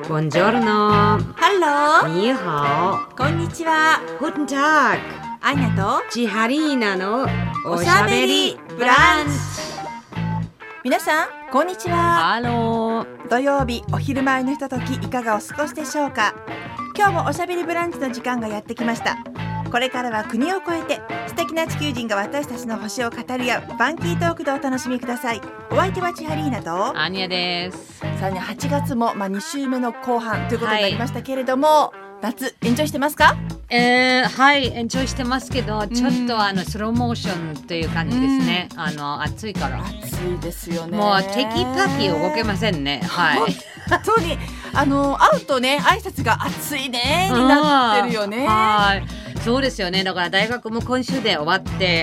Buongiorno. Hello. に好。 こんにちは。 Guten Tag. アイナとチハリーナのおしゃべりブランチ。皆さんこんにちは。 Hallo。 土曜日お昼前のひとときいかがお過ごしでしょうか。今日もおしゃべりブランチの時間がやってきました。これからは国を越えて素敵な地球人が私たちの星を語り合うファンキートークでお楽しみください。お相手はチハリーナとアニャです。 さらに8月も、2週目の後半ということになりましたけれども、夏エンジョイしてますか？ はい、エンジョイしてますけど、ちょっとスローモーションという感じですね。暑いから。 暑いですよね。 もうテキパキ動けませんね。はい。 本当に会うとね挨拶が暑いねになってるよね。 はい。そうですよね。だから大学も今週で終わって、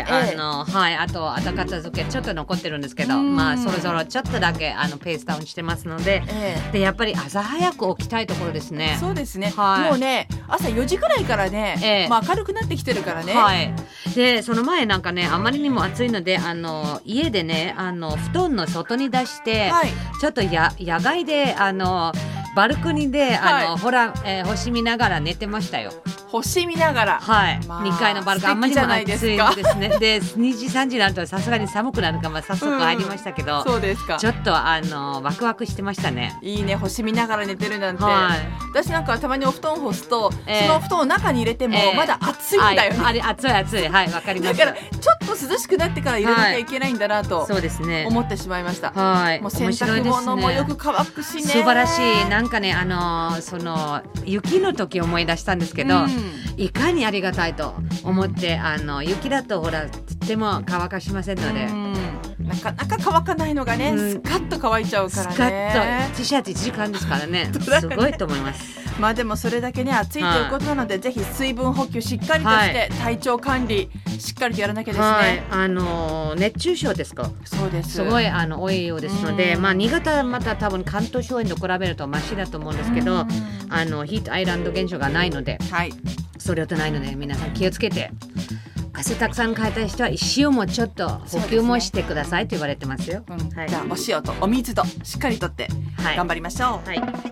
はい、あと後片付けちょっと残ってるんですけど、そろそろちょっとだけペースダウンしてますので、でやっぱり朝早く起きたいところですね。 そうですね。 はい、 もうね朝4時ぐらいからね、明るくなってきてるからね。 はい。でその前なんかねあまりにも暑いので家でね布団の外に出して、ちょっと野外でバルコニーでほら、星見ながら寝てましたよ。 星見ながら、 はい、2階のバルコニーあんまりにも暑いですね。で2時3時になるとさすがに寒くなるから、早速入りましたけど、 そうですか。 ちょっとワクワクしてましたね。 いいね、星見ながら寝てるなんて、私なんかたまにお布団干すと、そのお布団を中に入れてもまだ暑いんだよね。 あれ暑いはい、わかります。 だからちょっと涼しくなってから入れなきゃいけないんだなと、 そうですね、 思ってしまいました。 はい、 もう洗濯物もよく乾くしね。 素晴らしい。なんかねその雪の時思い出したんですけど、いかにありがたいと思って、雪だとほらとっても乾かしませんので、 なかなか乾かないのがね、スカッと乾いちゃうからね。 スカッと T シャツ1時間ですからねすごいと思います。 でもそれだけね暑いということなので、ぜひ水分補給しっかりとして、体調管理しっかりとやらなきゃですね。 熱中症ですか？ そうです。 すごい多いようですので、新潟また多分関東周辺と比べるとマシだと思うんですけど、ヒートアイランド現象がないので、それとないので皆さん気をつけて、汗たくさんかいた人は塩もちょっと補給もしてくださいと言われてますよ。 じゃあお塩とお水としっかりとって頑張りましょう。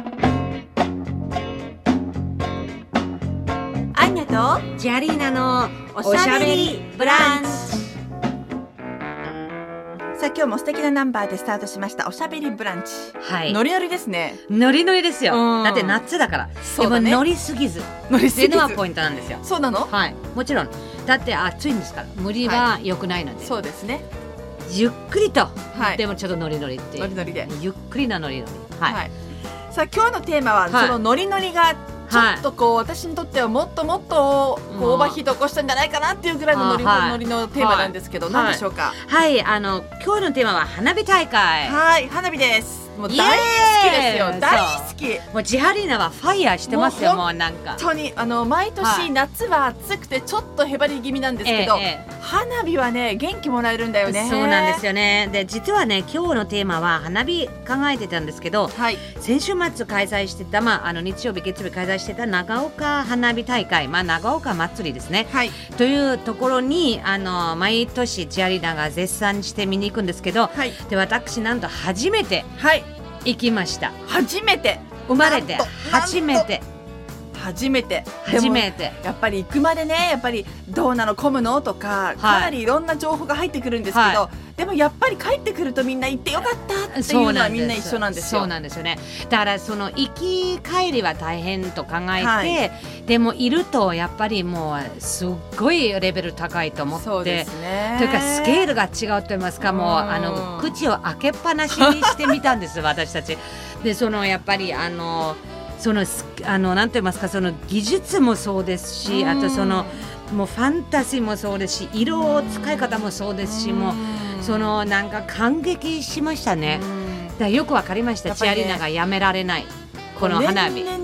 アンニャとジャリーナのおしゃべりブランチ。さあ今日も素敵なナンバーでスタートしましたおしゃべりブランチ。ノリノリですね。 ノリノリですよ。だって夏だから。でもノリすぎずっていうのはポイントなんですよ。 そうなの？ はい、もちろん。だって暑いんですから無理は良くないので、 そうですね。 ゆっくりと、でもちょっとノリノリっていう、 ノリノリでゆっくりなノリノリ。 さあ今日のテーマは、そのノリノリがちょっとこう、私にとってはもっともっとオーバーヒート起こしたんじゃないかなっていうぐらいのノリノリのテーマなんですけど、何でしょうか？ 今日のテーマは花火大会。 花火です。もう大好きですよ。大好き。 もうジハリーナはファイヤーしてますよ。もうなんか本当に毎年夏は暑くてちょっとへばり気味なんですけど、花火はね元気もらえるんだよね。 そうなんですよね。で実はね今日のテーマは花火考えてたんですけど、先週末開催してた日曜日月曜日開催してた長岡花火大会、長岡祭りですね、というところに毎年ジハリーナが絶賛して見に行くんですけど、で私なんと初めて行きました。 初めて生まれて初めてやっぱり行くまでね、やっぱりどうなの混むのとか、かなりいろんな情報が入ってくるんですけど、でもやっぱり帰ってくるとみんな行ってよかったっていうのはみんな一緒なんですよ。 そうなんですよね。だからその行き帰りは大変と考えて、でもいるとやっぱりもうすっごいレベル高いと思って、 そうですね。 というかスケールが違うと言いますか、もう口を開けっぱなしにしてみたんです私たち。でやっぱりなんと言いますか、その技術もそうですし、あともうファンタジーもそうですし、色使い方もそうですし、もうなんか感激しましたね。だからよくわかりました。ジャリーナがやめられないこの花火。 年々ね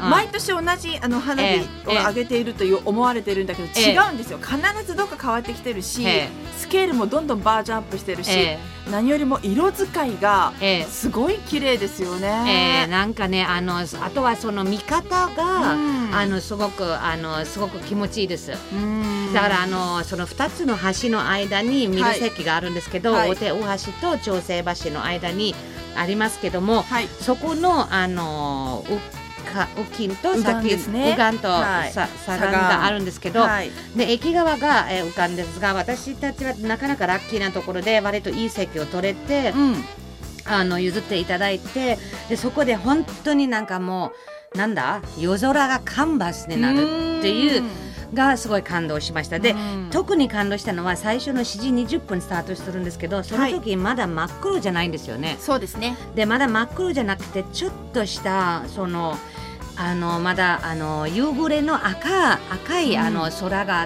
毎年同じ花火を上げているという思われているんだけど、違うんですよ。必ずどっか変わってきてるし、スケールもどんどんバージョンアップしてるし、何よりも色使いがすごい綺麗ですよね。 なんかね、あとはその見方が、すごく気持ちいいです。だからその2つの橋の間に見る席があるんですけど、大手大橋と長生橋の間にありますけども、そこの右近と右岸と左岸があるんですけど、で駅側が右岸ですが、私たちはなかなかラッキーなところで割といい席を取れて、譲っていただいて、でそこで本当になんかもう夜空がカンバスになるっていうがすごい感動しました。で、特に感動したのは最初の7時20分スタートするんですけど、その時まだ真っ黒じゃないんですよね。 そうですね。 でまだ真っ黒じゃなくて、ちょっとしたそのまだ夕暮れの赤い空があって、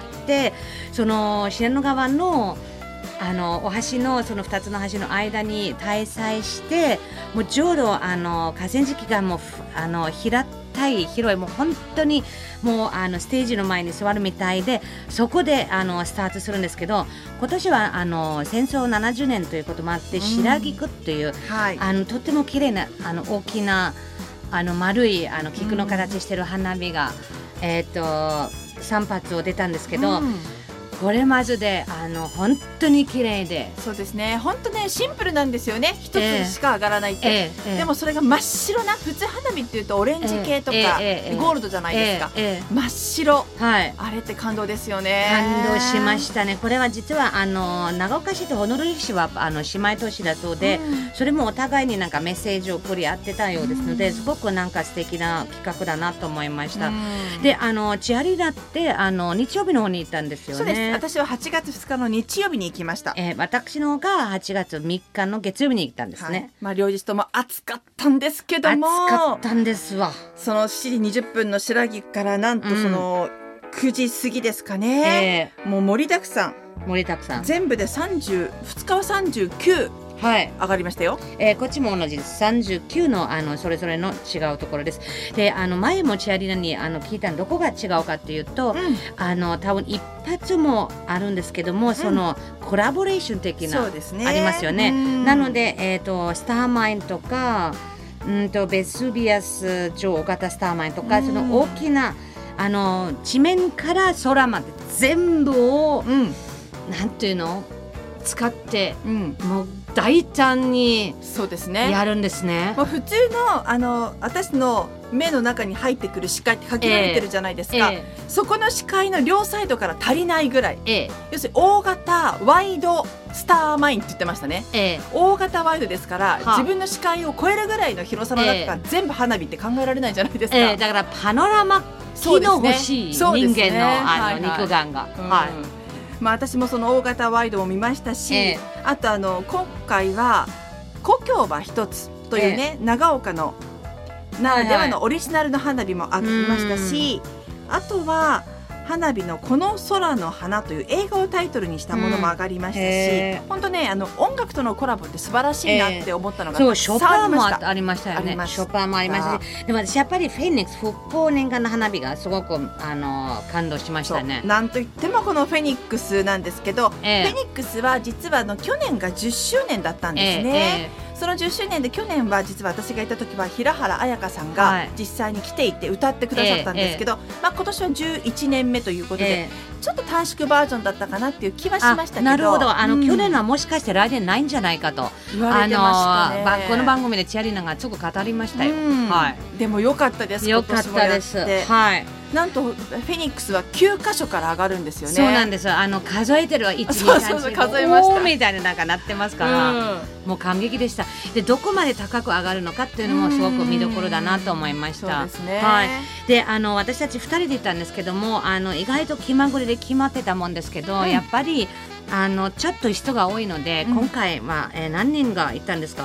その信濃川のお橋のその2つの橋の間に滞在して、もうちょうど河川敷がもう平たい広い、もう本当にもうステージの前に座るみたいで、そこでスタートするんですけど、今年は戦争70年ということもあって、白菊っていう、とっても綺麗な大きな丸い菊の形してる花火が、3発を出たんですけど、これまずで本当に綺麗で、 そうですね、本当ねシンプルなんですよね。一つしか上がらないって、でもそれが真っ白な、普通花火っていうとオレンジ系とか、ゴールドじゃないですか、真っ白、あれって感動ですよね。 感動しましたね。これは実は長岡市とホノルル市は姉妹都市だそうで、それもお互いになんかメッセージを送り合ってたようですので、すごくなんか素敵な企画だなと思いました。でチアリーダーって日曜日の方に行ったんですよね。 そうです。私は8月2日の日曜日に行きました。 私の方が8月3日の月曜日に行ったんですね。 両日とも暑かったんですけども、 暑かったんですわ。 その7時20分の白菊からなんとその9時過ぎですかね、もう盛りだくさん全部で2日は39上がりましたよ。 こっちも同じです。39のそれぞれの違うところです。で前もチアリーナに聞いたのどこが違うかっていうと、多分一発もあるんですけども、そのコラボレーション的な、ありますよね。なので、スターマインとかベスビアス超大型スターマインとか、その大きな地面から空まで全部を、なんていうの使って、もう大胆にやるんですね。 もう普通の私の目の中に入ってくる視界って限られてるじゃないですか、そこの視界の両サイドから足りないぐらい、要するに大型ワイドスターマインって言ってましたね、大型ワイドですから、自分の視界を超えるぐらいの広さの中から全部花火って考えられないじゃないですか、 だからパノラマ機能欲しい、人間の肉眼が、 私もその大型ワイドも見ましたし、あと今回は故郷は一つというね、長岡のならではのオリジナルの花火もありましたし、あとは花火のこの空の花という映画をタイトルにしたものも上がりましたし、本当ね音楽とのコラボって素晴らしいなって思ったのが、 そうショパンもありましたよね。ショパンもありましたし、でも私やっぱりフェニックス復興年間の花火がすごく感動しましたね。 なんといってもこのフェニックスなんですけど、フェニックスは実は去年が10周年だったんですね。その10周年で去年は実は私がいた時は平原綾香さんが実際に来ていて歌ってくださったんですけど、今年は11年目ということで、ちょっと短縮バージョンだったかなっていう気はしましたけど、 なるほど、去年はもしかして来年ないんじゃないかと言われてましたね。 この番組でチアリーナがすごく語りましたよ。 でも良かったです。 良かったです。 なんとフェニックスは9カ所から上がるんですよね。 そうなんです。数えてるは1、2、3、4、 数えましたみたいななんかなってますから、もう感激でした。でどこまで高く上がるのかっていうのもすごく見どころだなと思いました。 そうですね。 で私たち2人で行ったんですけども、意外と気まぐれで決まってたもんですけど、やっぱりちょっと人が多いので、今回は、何人が行ったんですか？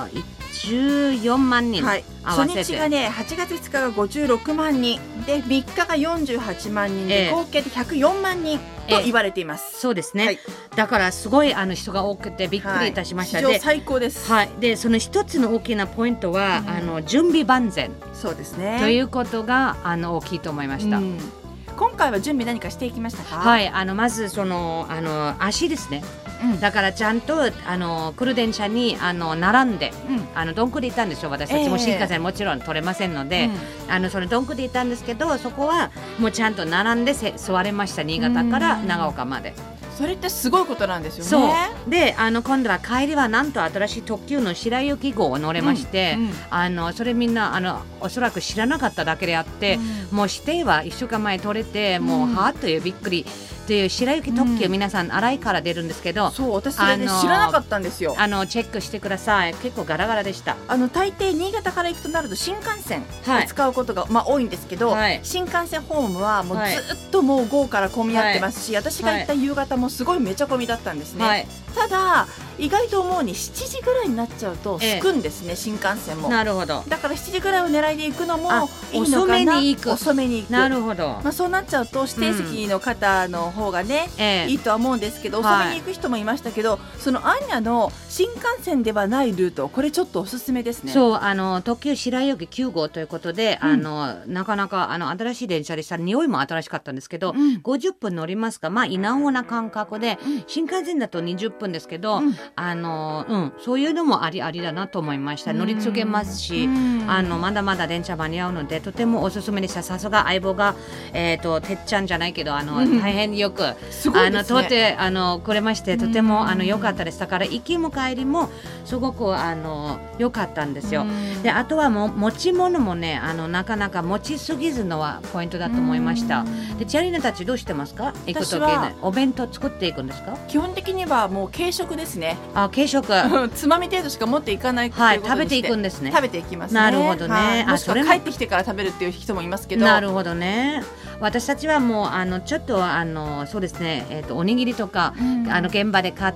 14万人、合わせて初日がね8月2日が56万人で3日が48万人で、合計で104万人と言われています。 そうですね、だからすごい人が多くてびっくりいたしました。 史上最高です。 でその一つの大きなポイントは、準備万全、 そうですね、 ということが大きいと思いました。 今回は準備何かしていきましたか？ まずその足ですね、だからちゃんと来る電車に並んで、ドンクで行ったんですよ。私たちも新幹線もちろん取れませんので、そのドンクで行ったんですけど、そこはもうちゃんと並んで座れました。新潟から長岡まで。 それってすごいことなんですよね。 そうで今度は帰りはなんと新しい特急の白雪号を乗れまして、それみんなおそらく知らなかっただけであって、もう指定は1週間前取れて、もうはーっというびっくりという白雪特急、皆さん新井から出るんですけど、 そう私それで知らなかったんですよ。 チェックしてください。結構ガラガラでした。 大抵新潟から行くとなると新幹線を使うことが、多いんですけど、新幹線ホームはもうずっともう午後から混み合ってますし、私が行った夕方もすごいめちゃ混みだったんですね。ただ意外と思うに7時ぐらいになっちゃうとすくんですね、新幹線も。 なるほど。 だから7時ぐらいを狙いで行くのもいいのかな。遅めに行く。 なるほど。 そうなっちゃうと指定席の方の方がね、いいとは思うんですけど、遅めに行く人もいましたけど、そのアンニャの新幹線ではないルート、これちょっとおすすめですね。 そう特急白雪9号ということで、なかなか新しい電車でした。匂いも新しかったんですけど、50分乗りますが、いなほな感覚で、新幹線だと20分ですけど、そういうのもありだなと思いました。乗り継げますし、まだまだ電車間に合うのでとてもおすすめでした。さすが相棒がてっちゃんじゃないけど大変よく通ってくれまして、とても良かったです。だから行きも帰りもすごく良かったんですよ。であとは持ち物もねなかなか持ちすぎずのはポイントだと思いました。でチャリナたちどうしてますか？行くときね、お弁当作っていくんですか？ 基本的にはもう軽食ですね。 軽食つまみ程度しか持っていかないっていうことでして、 食べていくんですね。 食べていきますね。 なるほどね。 もしくは帰ってきてから食べるっていう人もいますけど。 なるほどね。私たちはもうちょっとそうですね、おにぎりとか、現場で買って、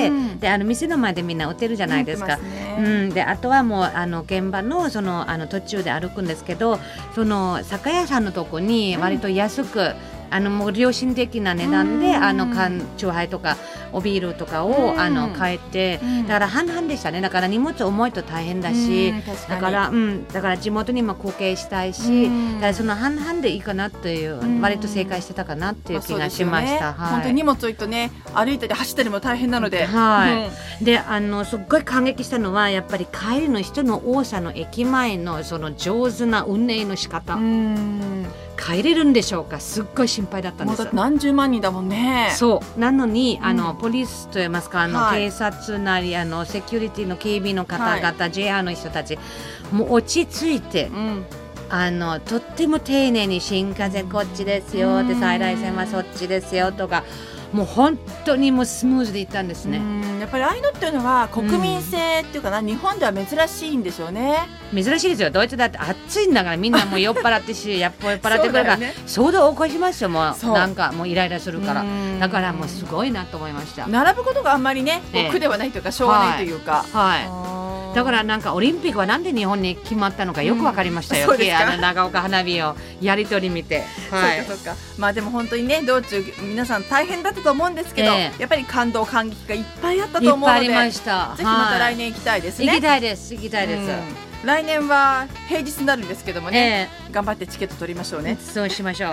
で店の前でみんな売ってるじゃないですか。であとはもう現場のその途中で歩くんですけど、その酒屋さんのとこに割と安く、もう良心的な値段で缶チューハイとかおビールとかを買えて、だから半々でしたね。だから荷物重いと大変だし、だから地元にも貢献したいし、だからその半々でいいかなという、割と正解してたかなっていう気がしました。 本当に荷物置いとね、歩いたり走ったりも大変なので、 ですっごい感激したのはやっぱり帰りの人の多さの駅前のその上手な運営の仕方。帰れるんでしょうか、すっごい心配だったんです。 だって何十万人だもんね。 そうなのにポリスといいますか警察なりセキュリティの警備の方々、JR の人たちもう落ち着いて、とっても丁寧に新幹線こっちですよって、在来線はそっちですよとか、もう本当にもうスムーズでいったんですね。 やっぱりああいうのっていうのは国民性っていうかな、日本では珍しいんでしょうね。 珍しいですよ。ドイツだって暑いんだから、みんなもう酔っ払ってし酔っ払ってくるから騒動を起こしますよ。もうなんかもうイライラするから。だからもうすごいなと思いました。 並ぶことがあんまりね、苦ではないというかしょうがないというか、 だからなんかオリンピックはなんで日本に決まったのかよくわかりましたよ。長岡花火をやり取り見て。 そうか。でも本当にね、道中皆さん大変だったと思うんですけど、やっぱり感動感激がいっぱいあったと思うので、 いっぱいありました。 ぜひまた来年行きたいですね。 行きたいです。 来年は平日になるんですけどもね、頑張ってチケット取りましょうね。 そうしましょう。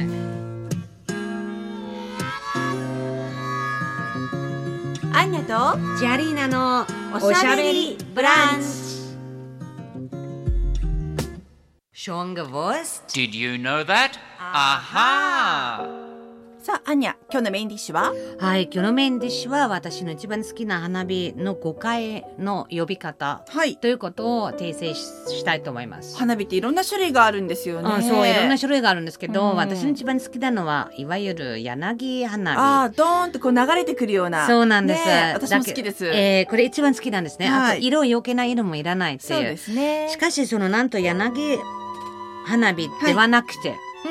アンニャとジャリーナのおしゃべりブランチ。Schon gewusst? Did you know that? Aha! さあ、アンニャ、今日のメインディッシュは？ はい、今日のメインディッシュは私の一番好きな花火の5回の呼び方、ということを訂正したいと思います。 花火っていろんな種類があるんですよね。 そう、いろんな種類があるんですけど、私の一番好きなのはいわゆる柳花火。 ドーンとこう流れてくるような。 そうなんです。 私も好きです。 これ一番好きなんですね。あと色余計な色もいらないっていう。 そうですね。 しかしそのなんと柳花火ではなくて、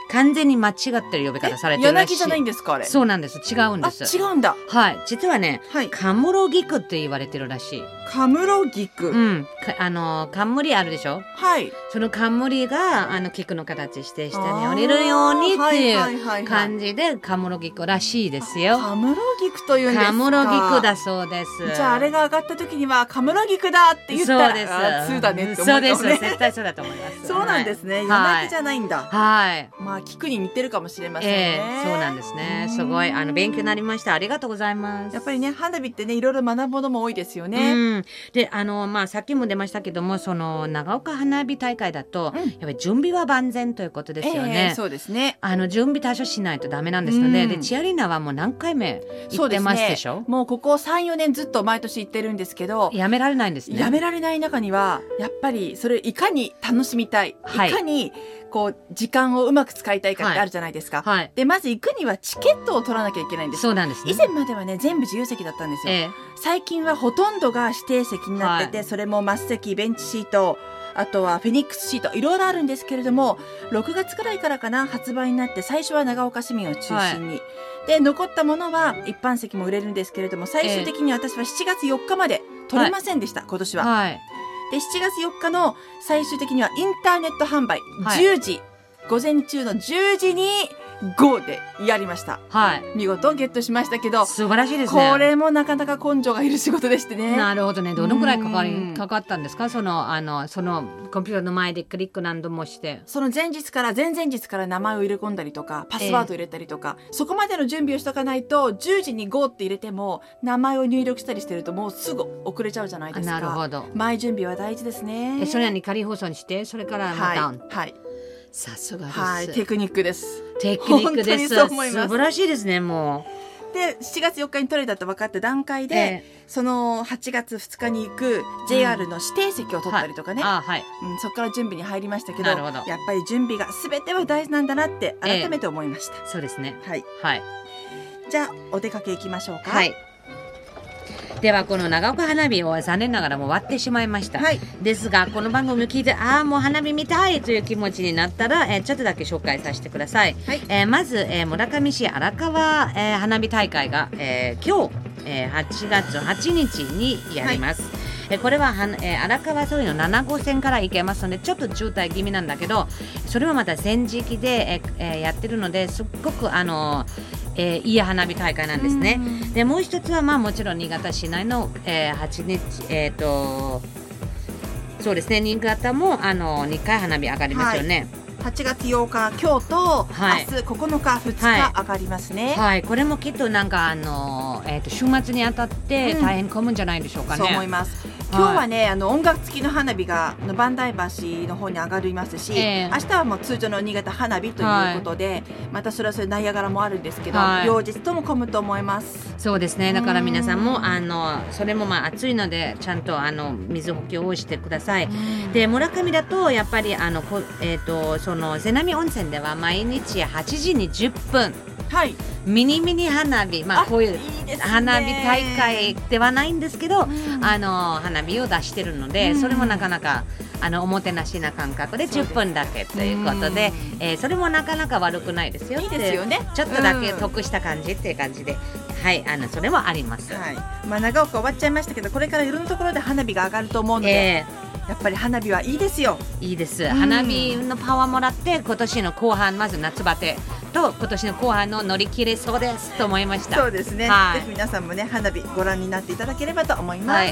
完全に間違ってる呼び方されてるらしい。 柳じゃないんですかあれ。 そうなんです。違うんです。 違うんだ。 はい。実はね、 はい、 カムロギクって言われてるらしい。 カムロギク。 うん。冠あるでしょ。 はい。 その冠が菊の形して下に降りるようにっていう感じでカムロギクらしいですよ。 カムロギクというんですか。 カムロギクだそうです。 じゃああれが上がった時にはカムロギクだって言ったら、 そうです。 そうだねって思うかもね。 そうです。絶対そうだと思います。 そうなんですね。柳じゃないんだ。 はい。 まあ菊に似てるかもしれませんね。 そうなんですね。すごい勉強になりました。ありがとうございます。 やっぱりね、花火ってね、いろいろ学ぶものも多いですよね。 で、まあさっきも出ましたけども、その長岡花火大会だと、やっぱり準備は万全ということですよね。 そうですね。 準備多少しないとダメなんですので、でチアリーナはもう何回目行ってますでしょ。 もうここ3、4年ずっと毎年行ってるんですけど、 やめられないんですね。 やめられない中にはやっぱりそれいかに楽しみたい、いかにこう時間をうまく使いたいかってあるじゃないですか。でまず行くにはチケットを取らなきゃいけないんです。 そうなんですね。 以前まではね、全部自由席だったんですよ。最近はほとんどが指定席になってて、それも末席、ベンチシート、あとはフェニックスシート、いろいろあるんですけれども、6月くらいからかな、発売になって、最初は長岡市民を中心に、で残ったものは一般席も売れるんですけれども、最終的に私は7月4日まで取れませんでした、今年は。で7月4日の最終的にはインターネット販売、10時、午前中の10時にGO でやりました。見事ゲットしましたけど、 素晴らしいですね。 これもなかなか根性がいる仕事でしてね。 なるほどね。どのくらいかかったんですか。そのコンピューターの前でクリック何度もして、 その前々日から名前を入れ込んだりとか、パスワード入れたりとか、そこまでの準備をしとかないと、10時に GO って入れても名前を入力したりしてるともうすぐ遅れちゃうじゃないですか。 なるほど。 前準備は大事ですね。 それなに仮放送にして、それからまた、さすがです。 テクニックです。 テクニックです。素晴らしいですね。もうで7月4日に取れたと分かった段階で、その8月2日に行く JR の指定席を取ったりとかね、そこから準備に入りましたけど、やっぱり準備が全ては大事なんだなって改めて思いました。 そうですね。 じゃあお出かけ行きましょうか。 ではこの長岡花火を残念ながらもう終わってしまいました、ですがこの番組を聞いてもう花火見たいという気持ちになったら、ちょっとだけ紹介させてください。まず、村上市荒川、花火大会が、今日、8月8日にやります。これは荒川沿いの7号線から行けますので、ちょっと渋滞気味なんだけど、それはまた戦時期で、やってるのですっごくいい花火大会なんですね。でもう一つはもちろん新潟市内の、8日そうですね、新潟も2回花火上がりますよね。 8月8日今日と、明日9日2日上がりますね。 これもきっとなんか週末にあたって大変混むんじゃないでしょうかね。 そう思います。今日はね、音楽付きの花火が磐梯橋の方に上がりますし、明日はもう通常の新潟花火ということで、またそれはそれナイアガラもあるんですけど、両日とも混むと思います。 そうですね。だから皆さんもそれも暑いのでちゃんと水補給をしてください。で村上だとやっぱりその瀬波温泉では毎日8時に10分、ミニ花火、こういう花火大会ではないんですけど、花火を出してるので、それもなかなかおもてなしな感覚で10分だけということで、それもなかなか悪くないですよ。 いいですよね。 ちょっとだけ得した感じっていう感じで、それもあります。 長岡終わっちゃいましたけど、これからいろんなところで花火が上がると思うので、やっぱり花火はいいですよ。 いいです。花火のパワーもらって今年の後半、まず夏バテと今年の後半の乗り切れそうですと思いました。 そうですね。ぜひ皆さんもね、花火ご覧になっていただければと思います。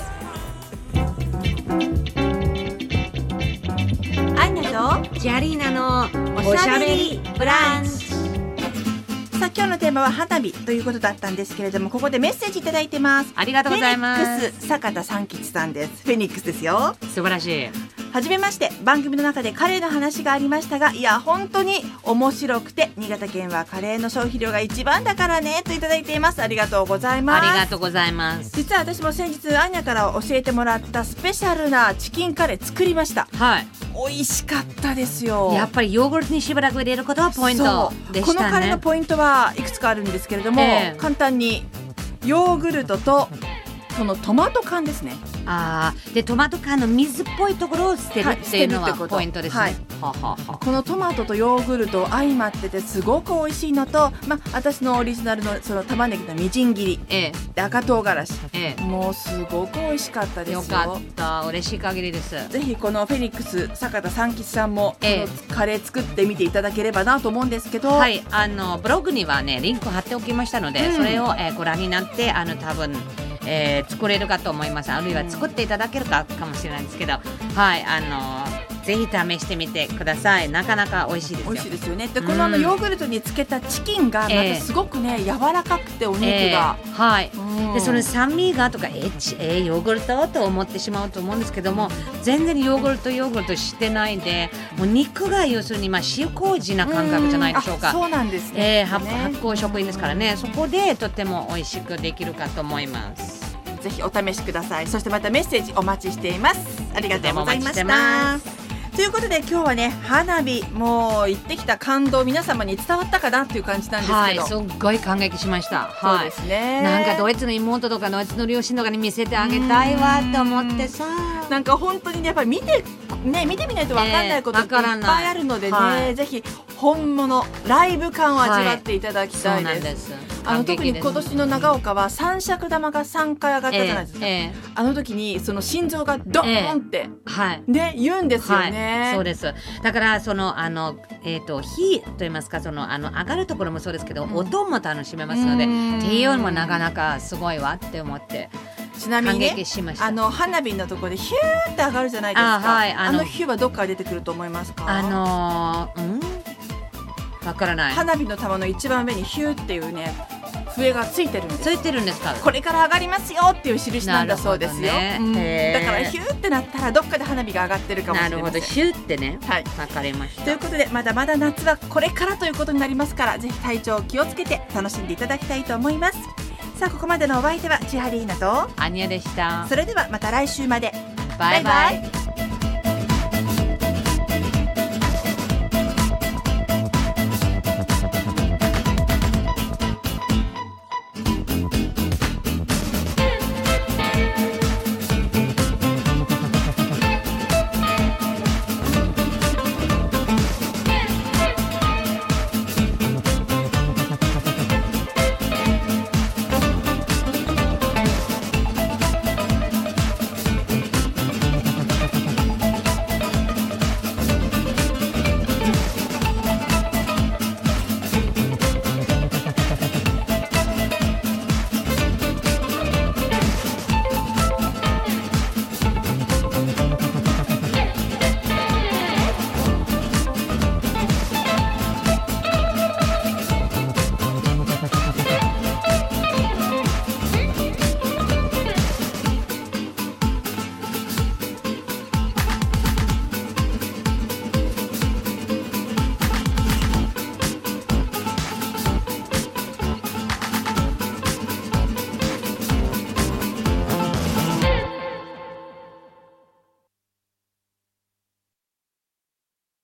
アンナとジャリーナのおしゃべりブランチ。 さあ今日のテーマは花火ということだったんですけれども、ここでメッセージいただいてます。 ありがとうございます。 フェニックス坂田三吉さんです。フェニックスですよ。 素晴らしい。 はじめまして。番組の中でカレーの話がありましたが、いや本当に面白くて、新潟県はカレーの消費量が一番だからねといただいています。ありがとうございます。 ありがとうございます。 実は私も先日アンニャから教えてもらったスペシャルなチキンカレー作りました。美味しかったですよ。 やっぱりヨーグルトにしばらく入れることはポイントでしたね。 このカレーのポイントはいくつかあるんですけれども、簡単にヨーグルトとそのトマト缶ですね。 でトマト缶の水っぽいところを捨てるっていうのはポイントですね。 はい、このトマトとヨーグルト相まっててすごく美味しいのと、私のオリジナルのその玉ねぎのみじん切り、で赤唐辛子、もうすごく美味しかったですよ。 よかった、嬉しい限りです。 ぜひこのフェニックス坂田三吉さんも、このカレー作ってみていただければなと思うんですけど、 はい、ブログにはねリンク貼っておきましたので、それを、ご覧になって多分作れるかと思います。あるいは作っていただけるかもしれないんですけど、はい、ぜひ試してみてください。なかなか美味しいですよ。 美味しいですよね。でこのヨーグルトにつけたチキンがまたすごくね、柔らかくてお肉が、 はい、でその酸味がとかヨーグルトと思ってしまうと思うんですけども、全然ヨーグルトしてないで、もう肉が要するに塩麹な感覚じゃないでしょうか。 そうなんですね。 発酵食品ですからね、そこでとても美味しくできるかと思います。 ぜひお試しください。そしてまたメッセージお待ちしています。ありがとうございました。ということで今日はね、花火もう行ってきた感動皆様に伝わったかなっていう感じなんですけど、 すっごい感激しました。 そうですね。 なんかドイツの妹とかドイツの両親とかに見せてあげたいわと思ってさ、 なんか本当にねやっぱり見てみないと分かんないことっていっぱいあるのでね、ぜひ本物ライブ感を味わっていただきたいです。特に今年の長岡は三尺玉が3回上がったじゃないですか。あの時にその心臓がドーンって、ね言うんですよね。 そうです。だからその火と言いますか、その上がるところもそうですけど、音も楽しめますので、っていうのもなかなかすごいわって思って。 ちなみにね、花火のところでヒューって上がるじゃないですか。あのヒューはどっから出てくると思いますか？ わからない。 花火の玉の一番上にヒューっていうね笛がついてるんです。 ついてるんですか？ これから上がりますよっていう印なんだそうですよ。だからヒューってなったらどっかで花火が上がってるかもしれません。 なるほど、ヒューってね。はい、わかりました。 ということでまだまだ夏はこれからということになりますから、ぜひ体調気をつけて楽しんでいただきたいと思います。さあここまでのお相手は千春ひなとアニヤでした。 それではまた来週まで。 バイバイ。